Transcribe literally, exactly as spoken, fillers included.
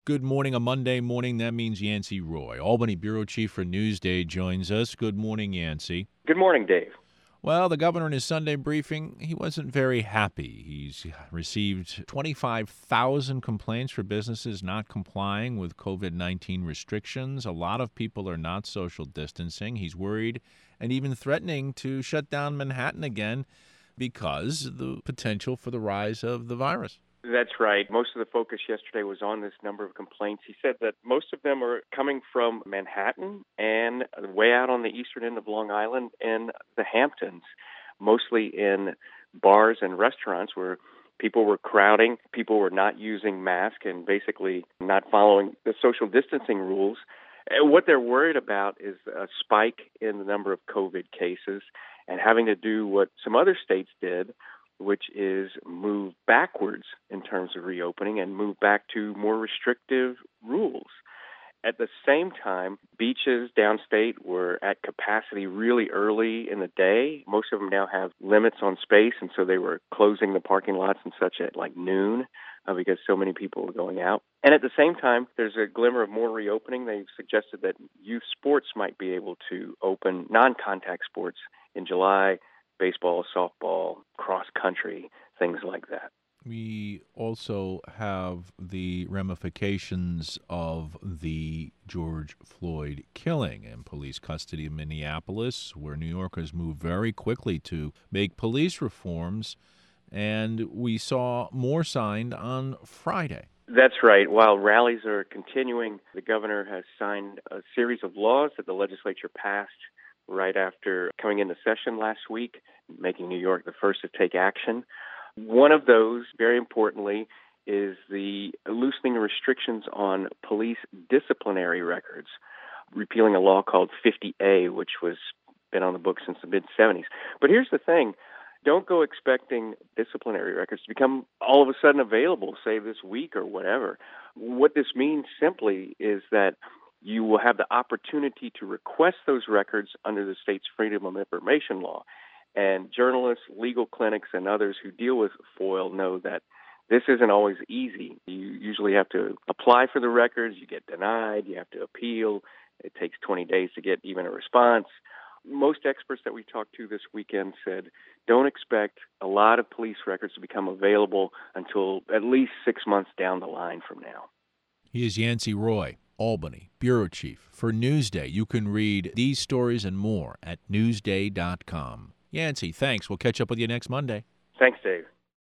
Good morning, a Monday morning. That means Yancey Roy, Albany Bureau Chief for Newsday, joins us. Good morning, Yancey. Good morning, Dave. Well, the governor in his Sunday briefing, he wasn't very happy. He's received twenty-five thousand complaints for businesses not complying with covid nineteen restrictions. A lot of people are not social distancing. He's worried and even threatening to shut down Manhattan again because of the potential for the rise of the virus. That's right. Most of the focus yesterday was on this number of complaints. He said that most of them are coming from Manhattan and way out on the eastern end of Long Island and the Hamptons, mostly in bars and restaurants where people were crowding, people were not using masks and basically not following the social distancing rules. And what they're worried about is a spike in the number of COVID cases and having to do what some other states did, which is move backwards in terms of reopening and move back to more restrictive rules. At the same time, beaches downstate were at capacity really early in the day. Most of them now have limits on space, and so they were closing the parking lots and such at like noon uh, because so many people were going out. And at the same time, there's a glimmer of more reopening. They've suggested that youth sports might be able to open, non-contact sports, in July. Baseball, softball, cross country, things like that. We also have the ramifications of the George Floyd killing and police custody in Minneapolis, where New Yorkers moved very quickly to make police reforms, and we saw more signed on Friday. That's right. While rallies are continuing, the governor has signed a series of laws that the legislature passed right after coming into session last week, making New York the first to take action. One of those, very importantly, is the loosening restrictions on police disciplinary records, repealing a law called fifty A, which was been on the books since the mid-seventies. But here's the thing. Don't go expecting disciplinary records to become all of a sudden available, say this week or whatever. What this means simply is that you will have the opportunity to request those records under the state's Freedom of Information law. And journalists, legal clinics, and others who deal with FOIL know that this isn't always easy. You usually have to apply for the records, you get denied, you have to appeal. It takes twenty days to get even a response. Most experts that we talked to this weekend said don't expect a lot of police records to become available until at least six months down the line from now. He is Yancey Roy, Albany Bureau Chief for Newsday. You can read these stories and more at newsday dot com. Yancey, thanks. We'll catch up with you next Monday. Thanks, Dave.